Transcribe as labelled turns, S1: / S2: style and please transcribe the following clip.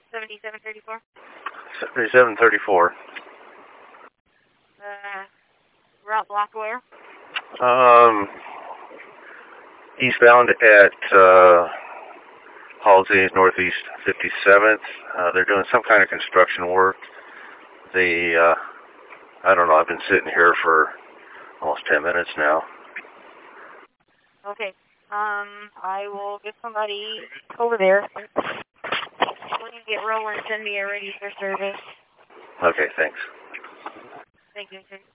S1: 7734.
S2: 7734.
S1: Route block where?
S2: Eastbound at Halsey, Northeast 57th. They're doing some kind of construction work. I don't know, I've been sitting here for almost 10 minutes now.
S1: Okay. I will get somebody over there. When you get rolling, send me a ready for service.
S2: Okay, thanks.
S1: Thank you, sir.